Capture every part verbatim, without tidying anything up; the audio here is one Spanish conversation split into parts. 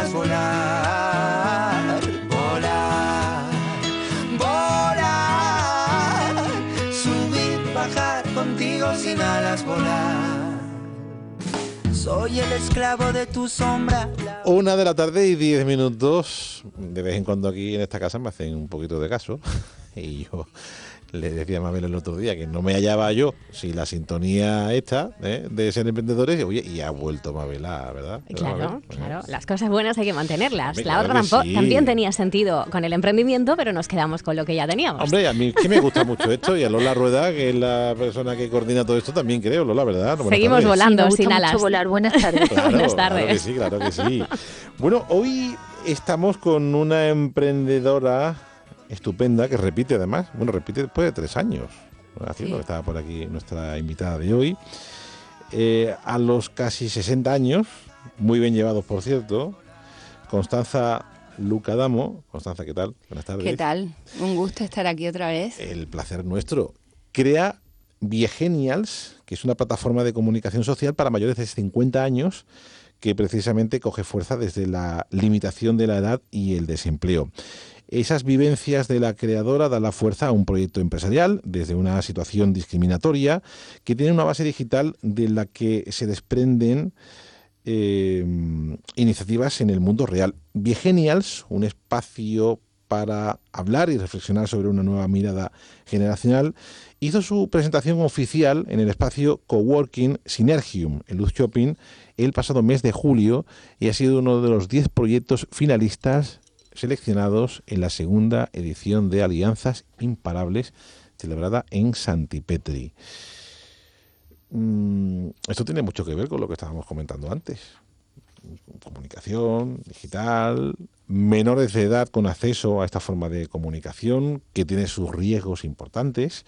alas volar, volar, volar, subir, bajar contigo sin alas volar. Soy el esclavo de tu sombra. Una de la tarde y diez minutos. De vez en cuando aquí en esta casa me hacen un poquito de caso. Y yo le decía a Mabel el otro día que no me hallaba yo si la sintonía esta ¿eh? de Ser Emprendedores, y, oye, y ha vuelto Mabel, ¿verdad? Claro, Mabel? claro. Las cosas buenas hay que mantenerlas. Hombre, la claro otra que tampo- sí. también tenía sentido con el emprendimiento, pero nos quedamos con lo que ya teníamos. Hombre, a mí es que me gusta mucho esto, y a Lola Rueda, que es la persona que coordina todo esto, también creo, Lola, ¿verdad? Buenas Seguimos tardes. volando Sí, me gusta sin mucho alas. volar. Buenas tardes. Claro, Buenas claro tardes. que sí, claro que sí. Bueno, hoy estamos con una emprendedora estupenda que repite además, bueno, repite después de tres años, haciendo Sí. que estaba por aquí nuestra invitada de hoy. Eh, a los casi sesenta años, muy bien llevados por cierto, Constanza Lucadamo. Constanza, ¿qué tal? Buenas tardes. ¿Qué tal? Un gusto estar aquí otra vez. El placer nuestro. Crea Viegenials, que es una plataforma de comunicación social para mayores de cincuenta años, que precisamente coge fuerza desde la limitación de la edad y el desempleo. Esas vivencias de la creadora dan la fuerza a un proyecto empresarial desde una situación discriminatoria que tiene una base digital de la que se desprenden eh, iniciativas en el mundo real. Viegenials, un espacio para hablar y reflexionar sobre una nueva mirada generacional, hizo su presentación oficial en el espacio Coworking Synergium, en Luz Shopping, el pasado mes de julio, y ha sido uno de los diez proyectos finalistas seleccionados en la segunda edición de Alianzas Imparables, celebrada en Santipetri. Mm, esto tiene mucho que ver con lo que estábamos comentando antes. Comunicación digital, menores de edad con acceso a esta forma de comunicación que tiene sus riesgos importantes.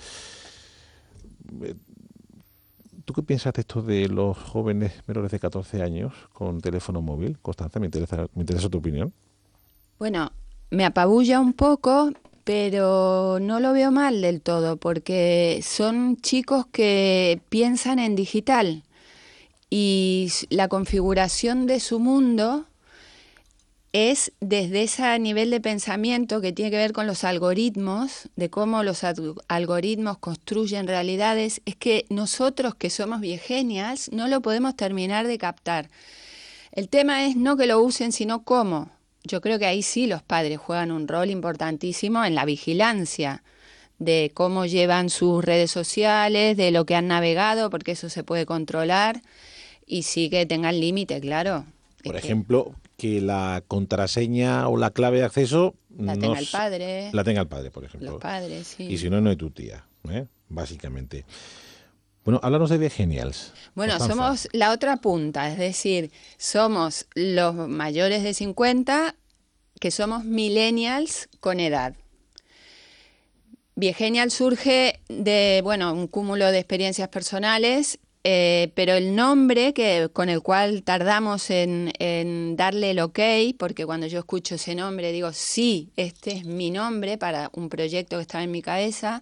¿Tú qué piensas de esto de los jóvenes menores de catorce años con teléfono móvil? Constanza, me interesa, me interesa tu opinión. Bueno, me apabulla un poco, pero no lo veo mal del todo, porque son chicos que piensan en digital y la configuración de su mundo es desde ese nivel de pensamiento que tiene que ver con los algoritmos, de cómo los ad- algoritmos construyen realidades. Es que nosotros que somos viegenials no lo podemos terminar de captar. El tema es no que lo usen, sino cómo. Yo creo que ahí sí los padres juegan un rol importantísimo en la vigilancia de cómo llevan sus redes sociales, de lo que han navegado, porque eso se puede controlar, y sí que tengan límite, claro. Por Es que ejemplo, que la contraseña o la clave de acceso la no tenga el s- padre, la tenga el padre, por ejemplo. los padres, sí. Y si no, no es tu tía, ¿eh? Básicamente. Bueno, háblanos de Viegenials. Bueno, Constanza. somos la otra punta, es decir, somos los mayores de cincuenta que somos millennials con edad. Viegenial surge de, bueno, un cúmulo de experiencias personales, eh, pero el nombre que, con el cual tardamos en, en darle el ok, porque cuando yo escucho ese nombre digo, sí, este es mi nombre para un proyecto que estaba en mi cabeza,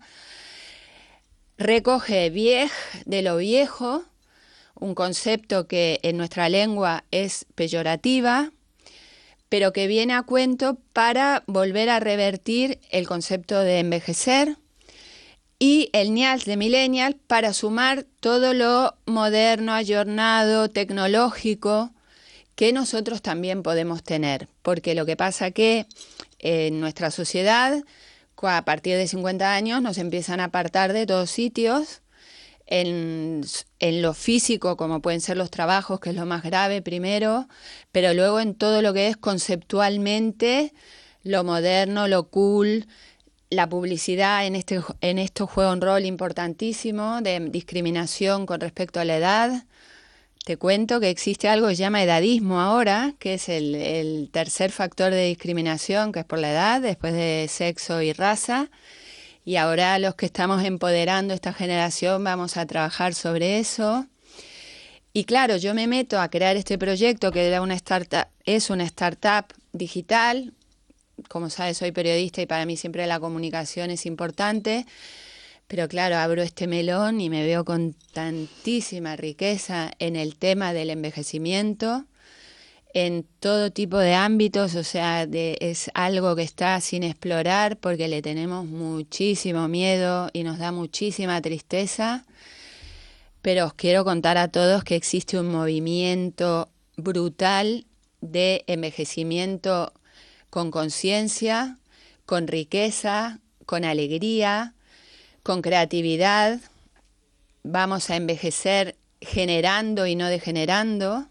recoge viej, de lo viejo, un concepto que en nuestra lengua es peyorativa, pero que viene a cuento para volver a revertir el concepto de envejecer, y el nials de millennial para sumar todo lo moderno, ayornado, tecnológico que nosotros también podemos tener, porque lo que pasa que en nuestra sociedad, a partir de cincuenta años, nos empiezan a apartar de todos sitios, en, en lo físico, como pueden ser los trabajos, que es lo más grave primero, pero luego en todo lo que es conceptualmente, lo moderno, lo cool. La publicidad en, este, en esto juega un rol importantísimo de discriminación con respecto a la edad. Te cuento que existe algo que se llama edadismo ahora, que es el, el tercer factor de discriminación, que es por la edad, después de sexo y raza. Y ahora los que estamos empoderando esta generación vamos a trabajar sobre eso. Y claro, yo me meto a crear este proyecto que era una startup, es una startup digital. Como sabes, soy periodista y para mí siempre la comunicación es importante. Pero claro, abro este melón y me veo con tantísima riqueza en el tema del envejecimiento. en todo tipo de ámbitos, o sea, de, es algo que está sin explorar porque le tenemos muchísimo miedo y nos da muchísima tristeza. Pero os quiero contar a todos que existe un movimiento brutal de envejecimiento con conciencia, con riqueza, con alegría, con creatividad. Vamos a envejecer generando y no degenerando.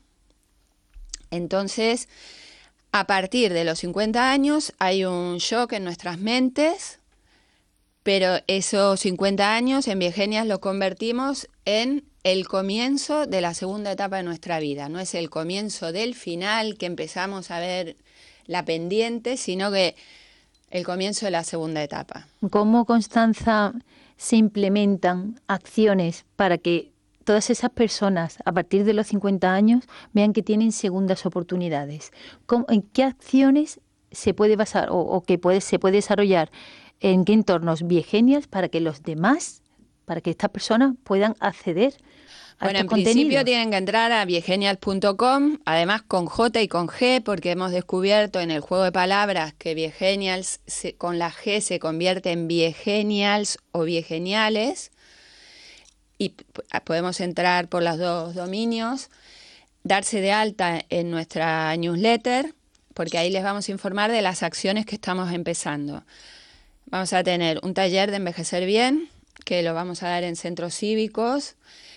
Entonces, a partir de los cincuenta años hay un shock en nuestras mentes, pero esos cincuenta años en Viegenials lo convertimos en el comienzo de la segunda etapa de nuestra vida. No es el comienzo del final que empezamos a ver la pendiente, sino que el comienzo de la segunda etapa. ¿Cómo, Constanza, se implementan acciones para que todas esas personas a partir de los cincuenta años vean que tienen segundas oportunidades? ¿Cómo, ¿En qué acciones se puede basar o, o que puede, se puede desarrollar en qué entornos Viegenials para que los demás, para que estas personas puedan acceder a Bueno, estos en contenidos? principio tienen que entrar a viegenials punto com, además con J y con G, porque hemos descubierto en el juego de palabras que Viegenials se, con la G se convierte en Viegenials o Viegeniales, y p- podemos entrar por los dos dominios, darse de alta en nuestra newsletter, porque ahí les vamos a informar de las acciones que estamos empezando. Vamos a tener un taller de envejecer bien, que lo vamos a dar en centros cívicos.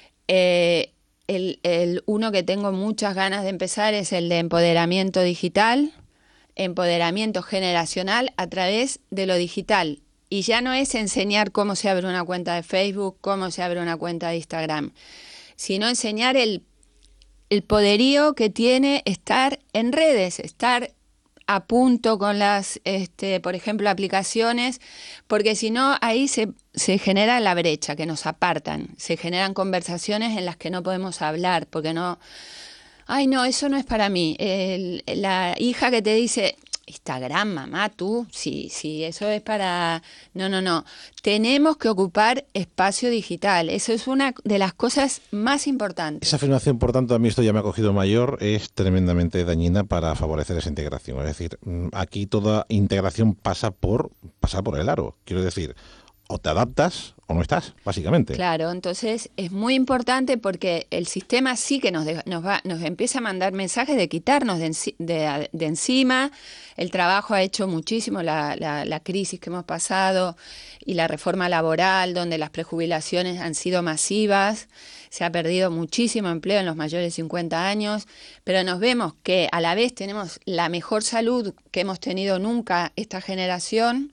Eh, el, el uno que tengo muchas ganas de empezar es el de empoderamiento digital, empoderamiento generacional a través de lo digital. Y ya no es enseñar cómo se abre una cuenta de Facebook, cómo se abre una cuenta de Instagram, sino enseñar el, el poderío que tiene estar en redes, estar a punto con las, este, por ejemplo, aplicaciones, porque si no, ahí se, se genera la brecha, que nos apartan, se generan conversaciones en las que no podemos hablar, porque no, ay no, eso no es para mí. El, la hija que te dice, Instagram, mamá, tú, sí, sí, eso es para... No, no, no. Tenemos que ocupar espacio digital. Eso es una de las cosas más importantes. Esa afirmación, por tanto, a mí esto ya me ha cogido mayor, es tremendamente dañina para favorecer esa integración. Es decir, aquí toda integración pasa por pasar por el aro. Quiero decir, o te adaptas o no estás, básicamente. Claro, entonces es muy importante porque el sistema sí que nos, de, nos, va, nos empieza a mandar mensajes de quitarnos de, enci de, de encima. El trabajo ha hecho muchísimo, la, la, la crisis que hemos pasado y la reforma laboral, donde las prejubilaciones han sido masivas. Se ha perdido muchísimo empleo en los mayores de cincuenta años, pero nos vemos que a la vez tenemos la mejor salud que hemos tenido nunca esta generación.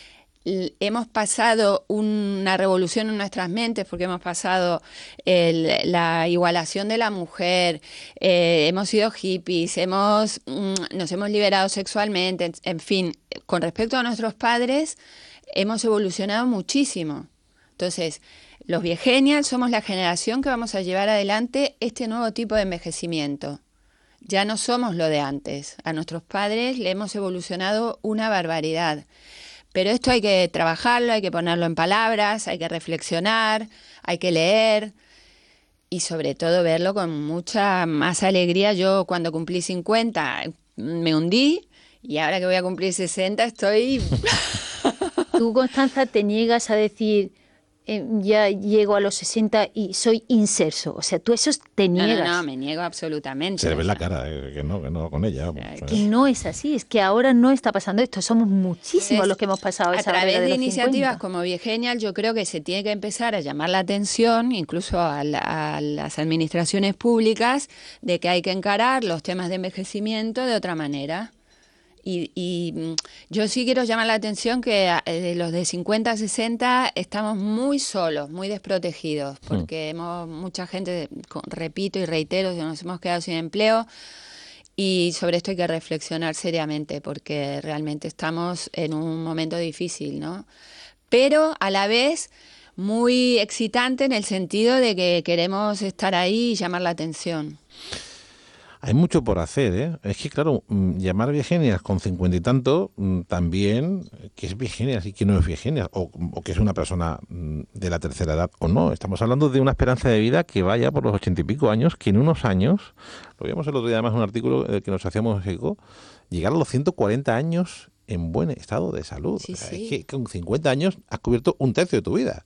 Hemos pasado una revolución en nuestras mentes porque hemos pasado el, la igualación de la mujer, eh, hemos sido hippies, hemos, mm, nos hemos liberado sexualmente, en, en fin, con respecto a nuestros padres hemos evolucionado muchísimo. Entonces, los Viegenials somos la generación que vamos a llevar adelante este nuevo tipo de envejecimiento. Ya no somos lo de antes. A nuestros padres le hemos evolucionado una barbaridad. Pero esto hay que trabajarlo, hay que ponerlo en palabras, hay que reflexionar, hay que leer y sobre todo verlo con mucha más alegría. Yo cuando cumplí cincuenta me hundí y ahora que voy a cumplir sesenta estoy... Tú, Constanza, te niegas a decir, eh, ya llego a los sesenta y soy inserso. O sea, tú eso te niegas. No, no, no, me niego absolutamente. Se le ve la cara, eh, que no, que no con ella. Es que no es así, es que ahora no está pasando esto. Somos muchísimos Es, los que hemos pasado esa a través barrera de, de los iniciativas cincuenta. como Viegenials, yo creo que se tiene que empezar a llamar la atención, incluso a, la, a las administraciones públicas, de que hay que encarar los temas de envejecimiento de otra manera. Y, y yo sí quiero llamar la atención que eh, los de cincuenta a sesenta estamos muy solos, muy desprotegidos, porque mm. hemos mucha gente, repito y reitero, nos hemos quedado sin empleo y sobre esto hay que reflexionar seriamente porque realmente estamos en un momento difícil, ¿no? Pero a la vez muy excitante en el sentido de que queremos estar ahí y llamar la atención. Hay mucho por hacer, ¿eh? Es que, claro, llamar viegenias con cincuenta y tanto, también, que es viegenias y que no es viegenias, o, o que es una persona de la tercera edad o no. Estamos hablando de una esperanza de vida que vaya por los ochenta y pico años, que en unos años, lo vimos el otro día además en un artículo que nos hacíamos eco, llegar a los ciento cuarenta años en buen estado de salud. Sí, o sea, sí. Es que con cincuenta años has cubierto un tercio de tu vida.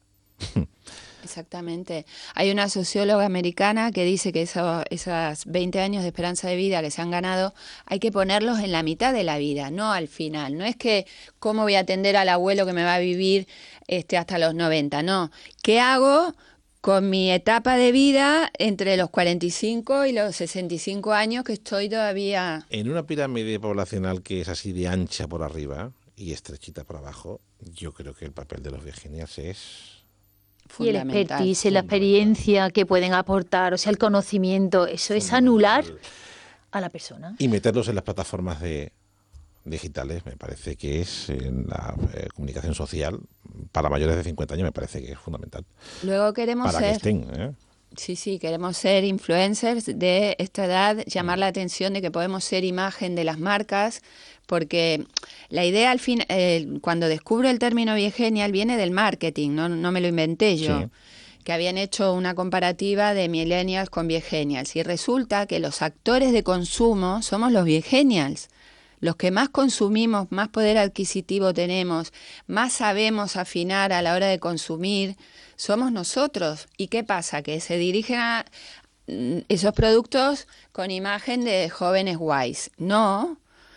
Exactamente. Hay una socióloga americana que dice que eso, esas veinte años de esperanza de vida que se han ganado hay que ponerlos en la mitad de la vida, no al final. No es que cómo voy a atender al abuelo que me va a vivir este, hasta los noventa, no. ¿Qué hago con mi etapa de vida entre los cuarenta y cinco y los sesenta y cinco años que estoy todavía? En una pirámide poblacional que es así de ancha por arriba y estrechita por abajo, yo creo que el papel de los viegenials es... Y el expertise, la experiencia que pueden aportar, o sea, el conocimiento, eso es anular a la persona. Y meterlos en las plataformas de digitales, me parece que es en la eh, comunicación social, para mayores de cincuenta años me parece que es fundamental. Luego queremos para ser... que estén, ¿eh? Sí, sí, queremos ser influencers de esta edad, llamar la atención de que podemos ser imagen de las marcas, porque la idea al fin, eh, cuando descubro el término viegenial viene del marketing, no, no me lo inventé yo, sí. Que habían hecho una comparativa de millennials con viegenials y resulta que los actores de consumo somos los viegenials. Los que más consumimos, más poder adquisitivo tenemos, más sabemos afinar a la hora de consumir, somos nosotros. ¿Y qué pasa? Que se dirigen a esos productos con imagen de jóvenes guays. No.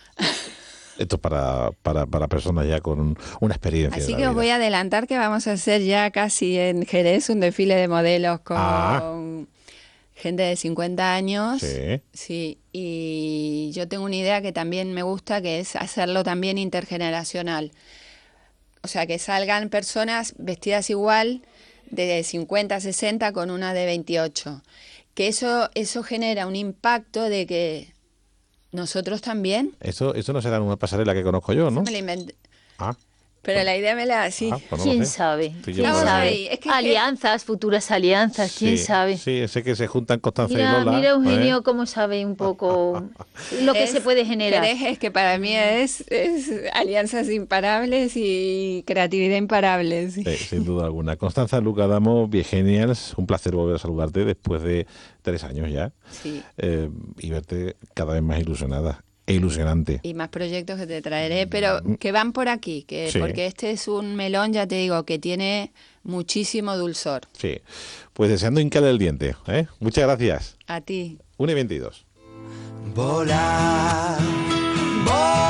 Esto para, para, para personas ya con una experiencia. Así de la que os vida. voy a adelantar que vamos a hacer ya casi en Jerez un desfile de modelos con... Ah. Gente de cincuenta años, sí. sí, y yo tengo una idea que también me gusta, que es hacerlo también intergeneracional. O sea, que salgan personas vestidas igual de cincuenta, sesenta con una de veintiocho. Que eso, eso genera un impacto de que nosotros también... Eso, eso no será una pasarela que conozco yo, ¿no? Eso me lo inventé. Ah. Pero la idea me la... Sí. Ah, pues no ¿Quién sé. sabe? ¿Quién Vamos sabe? ahí. Es que, alianzas, que... futuras alianzas, ¿quién sí, sabe? Sí, sé que se juntan Constanza mira, y Lola. Mira, Eugenio, ¿eh? cómo sabe un poco lo que es, se puede generar. Es que para mí es, es alianzas imparables y creatividad imparable. Sí. Sí, sin duda alguna. Constanza Luca Adamo, Viegenials, un placer volver a saludarte después de tres años ya. Sí. Eh, y verte cada vez más ilusionada. E ilusionante. Y más proyectos que te traeré, pero que van por aquí, que sí. Porque este es un melón, ya te digo, que tiene muchísimo dulzor. Sí, pues deseando hincarle el diente. ¿eh? Muchas gracias. A ti. una y veintidós. Volar, volar.